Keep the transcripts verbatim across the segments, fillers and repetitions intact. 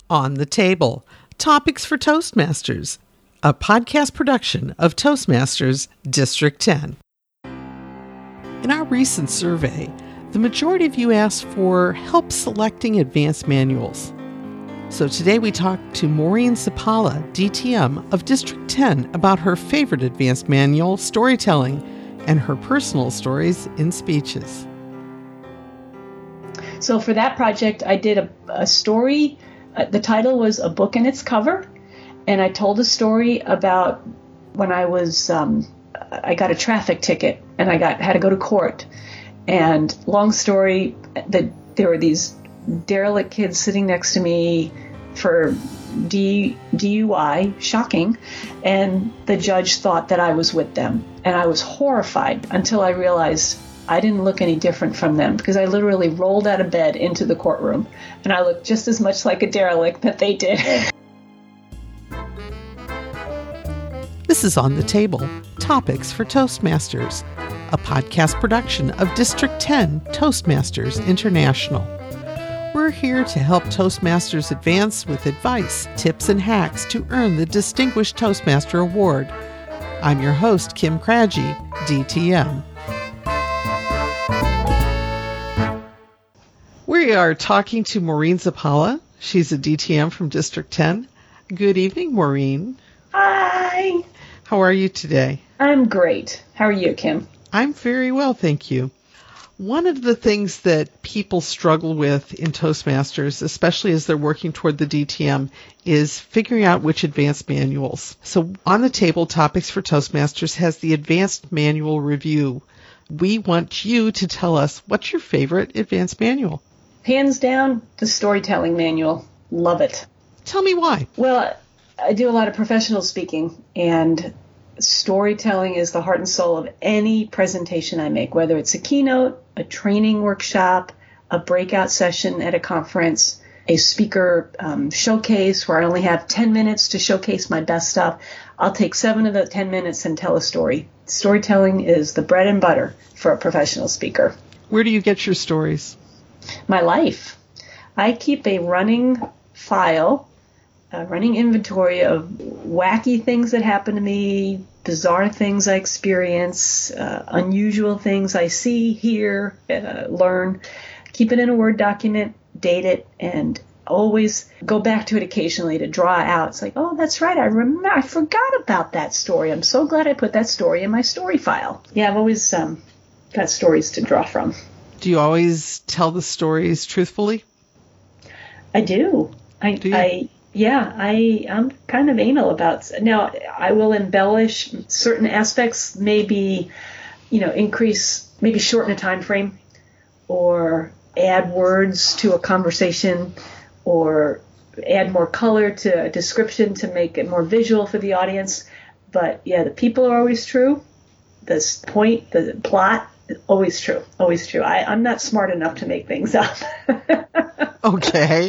On the Table, Topics for Toastmasters, a podcast production of Toastmasters District ten. In our recent survey, the majority of you asked for help selecting advanced manuals. So today we talked to Maureen Zapala, D T M of District ten, about her favorite advanced manual, storytelling, and her personal stories in speeches. So for that project, I did a, a story. Uh, the title was A Book and Its Cover. And I told a story about when I was, um, I got a traffic ticket and I got had to go to court. And long story, the, there were these derelict kids sitting next to me for D, D U I, shocking. And the judge thought that I was with them. And I was horrified until I realized I didn't look any different from them, because I literally rolled out of bed into the courtroom and I looked just as much like a derelict that they did. This is On the Table, Topics for Toastmasters, a podcast production of District ten Toastmasters International. We're here to help Toastmasters advance with advice, tips, and hacks to earn the Distinguished Toastmaster Award. I'm your host, Kim Craggy, D T M. We are talking to Maureen Zapala. She's a D T M from District ten. Good evening, Maureen. Hi. How are you today? I'm great. How are you, Kim? I'm very well, thank you. One of the things that people struggle with in Toastmasters, especially as they're working toward the D T M, is figuring out which advanced manuals. So On the Table, Topics for Toastmasters has the Advanced Manual Review. We want you to tell us, what's your favorite advanced manual? Hands down, the storytelling manual. Love it. Tell me why. Well, I do a lot of professional speaking, and storytelling is the heart and soul of any presentation I make, whether it's a keynote, a training workshop, a breakout session at a conference, a speaker um, showcase where I only have ten minutes to showcase my best stuff. I'll take seven of the ten minutes and tell a story. Storytelling is the bread and butter for a professional speaker. Where do you get your stories? My life. I keep a running file, a running inventory of wacky things that happen to me, bizarre things I experience, uh, unusual things I see, hear, uh, learn. Keep it in a Word document, date it, and always go back to it occasionally to draw out. It's like, oh, that's right. I remember. I forgot about that story. I'm so glad I put that story in my story file. Yeah, I've always um, got stories to draw from. Do you always tell the stories truthfully? I do. I, do you? I yeah, I, I'm kind of anal about it. Now, I will embellish certain aspects, maybe, you know, increase, maybe shorten a time frame, or add words to a conversation, or add more color to a description to make it more visual for the audience. But yeah, the people are always true. The point, the plot, always true. Always true. I, I'm not smart enough to make things up. Okay.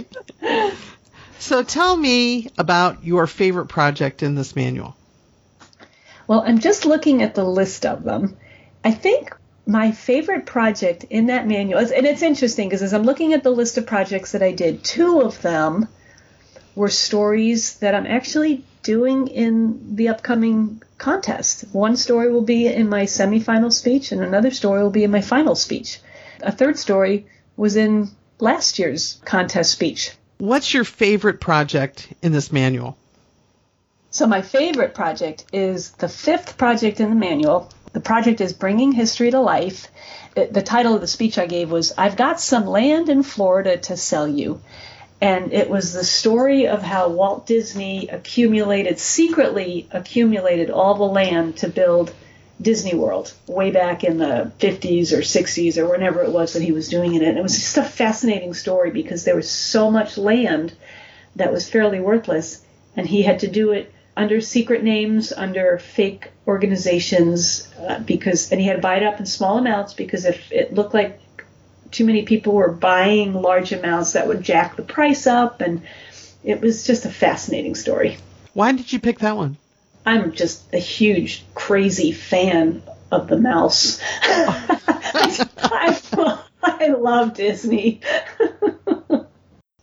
So tell me about your favorite project in this manual. Well, I'm just looking at the list of them. I think my favorite project in that manual, and it's interesting because as I'm looking at the list of projects that I did, two of them were stories that I'm actually doing in the upcoming contest. One story will be in my semifinal speech, and another story will be in my final speech. A third story was in last year's contest speech. What's your favorite project in this manual? So my favorite project is the fifth project in the manual. The project is Bringing History to Life. The title of the speech I gave was, I've Got Some Land in Florida to Sell You. And it was the story of how Walt Disney accumulated, secretly accumulated all the land to build Disney World way back in the fifties or sixties or whenever it was that he was doing it. And it was just a fascinating story because there was so much land that was fairly worthless, and he had to do it under secret names, under fake organizations, uh, because, and he had to buy it up in small amounts because if it looked like too many people were buying large amounts, that would jack the price up, and it was just a fascinating story. Why did you pick that one? I'm just a huge, crazy fan of the mouse. I, I, I love Disney.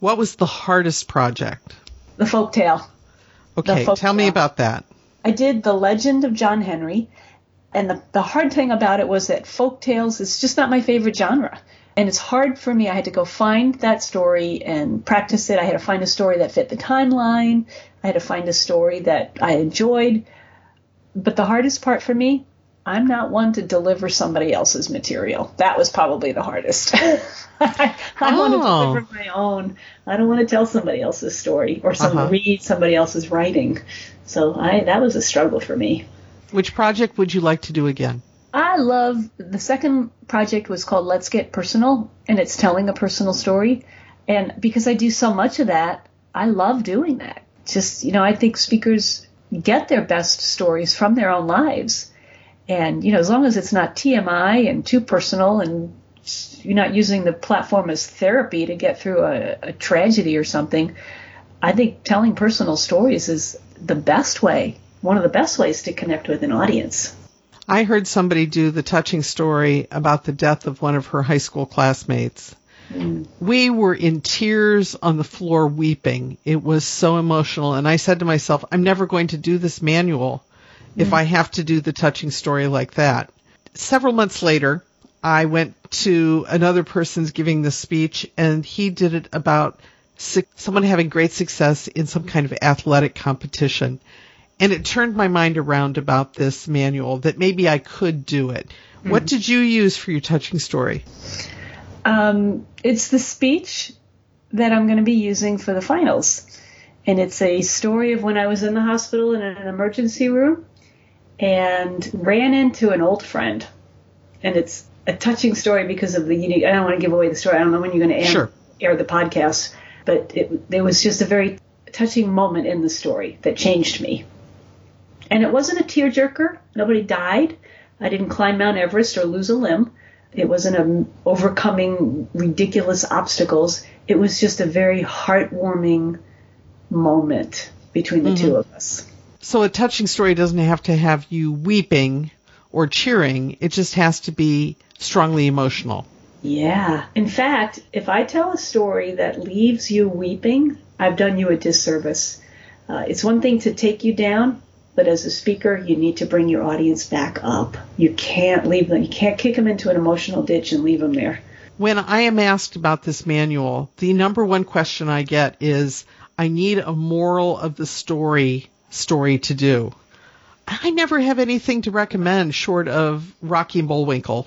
What was the hardest project? The folktale. Okay, folk tell me tale. about that. I did The Legend of John Henry, and the, the hard thing about it was that folk tales is just not my favorite genre. And it's hard for me. I had to go find that story and practice it. I had to find a story that fit the timeline. I had to find a story that I enjoyed. But the hardest part for me, I'm not one to deliver somebody else's material. That was probably the hardest. I, I Oh. want to deliver my own. I don't want to tell somebody else's story or some, Uh-huh. read somebody else's writing. So I, that was a struggle for me. Which project would you like to do again? I love, the second project was called Let's Get Personal, and it's telling a personal story. And because I do so much of that, I love doing that. Just, you know, I think speakers get their best stories from their own lives. And, you know, as long as it's not T M I and too personal and you're not using the platform as therapy to get through a, a tragedy or something, I think telling personal stories is the best way, one of the best ways to connect with an audience. I heard somebody do the touching story about the death of one of her high school classmates. Mm. We were in tears on the floor weeping. It was so emotional. And I said to myself, I'm never going to do this manual if I have to do the touching story like that. Several months later, I went to another person's giving the speech, and he did it about su- someone having great success in some kind of athletic competition. And it turned my mind around about this manual, that maybe I could do it. Mm-hmm. What did you use for your touching story? Um, it's the speech that I'm going to be using for the finals. And it's a story of when I was in the hospital in an emergency room and ran into an old friend. And it's a touching story because of the unique, I don't want to give away the story. I don't know when you're going to Sure. air the podcast, but it, there was just a very touching moment in the story that changed me. And it wasn't a tearjerker. Nobody died. I didn't climb Mount Everest or lose a limb. It wasn't a overcoming ridiculous obstacles. It was just a very heartwarming moment between the mm-hmm. two of us. So a touching story doesn't have to have you weeping or cheering. It just has to be strongly emotional. Yeah. In fact, if I tell a story that leaves you weeping, I've done you a disservice. Uh, it's one thing to take you down, but as a speaker, you need to bring your audience back up. You can't leave them. You can't kick them into an emotional ditch and leave them there. When I am asked about this manual, the number one question I get is, I need a moral of the story story to do. I never have anything to recommend short of Rocky and Bullwinkle.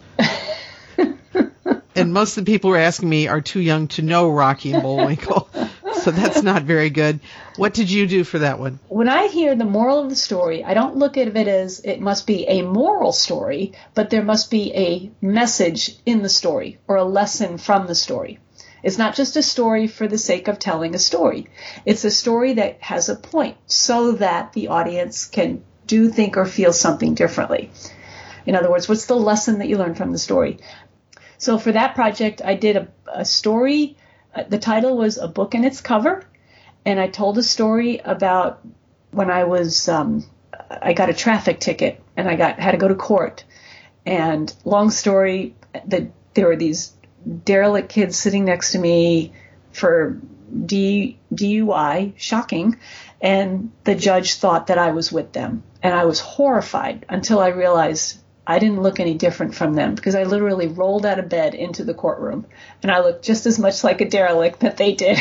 And most of the people who are asking me are too young to know Rocky and Bullwinkle. So that's not very good. What did you do for that one? When I hear the moral of the story, I don't look at it as it must be a moral story, but there must be a message in the story or a lesson from the story. It's not just a story for the sake of telling a story. It's a story that has a point so that the audience can do, think, or feel something differently. In other words, what's the lesson that you learned from the story? So for that project, I did a, a story. The title was A Book and Its Cover, and I told a story about when I was, um, I got a traffic ticket, and I got had to go to court. And long story, the, there were these derelict kids sitting next to me for D, D U I, shocking, and the judge thought that I was with them. And I was horrified until I realized I didn't look any different from them because I literally rolled out of bed into the courtroom and I looked just as much like a derelict that they did.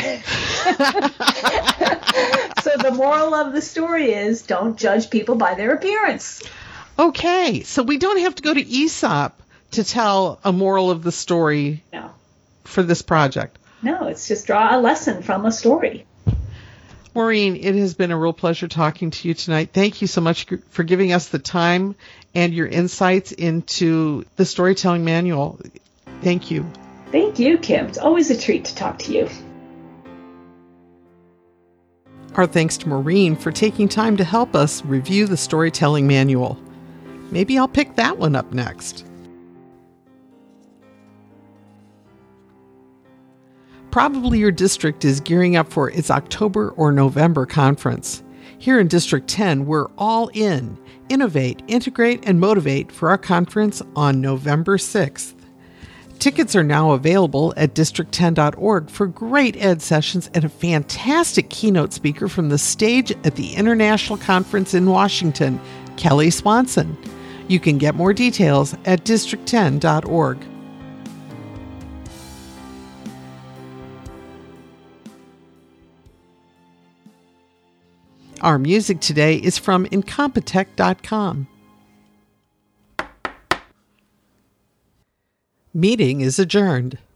So the moral of the story is don't judge people by their appearance. Okay, so we don't have to go to Aesop to tell a moral of the story no. for this project. No, it's just draw a lesson from a story. Maureen, it has been a real pleasure talking to you tonight. Thank you so much for giving us the time and your insights into the storytelling manual. Thank you. Thank you, Kim. It's always a treat to talk to you. Our thanks to Maureen for taking time to help us review the storytelling manual. Maybe I'll pick that one up next. Probably your district is gearing up for its October or November conference. Here in District ten, we're all in. Innovate, integrate, and motivate for our conference on November sixth. Tickets are now available at district ten dot org for great ed sessions and a fantastic keynote speaker from the stage at the International Conference in Washington, Kelly Swanson. You can get more details at district ten dot org. Our music today is from incompetech dot com. Meeting is adjourned.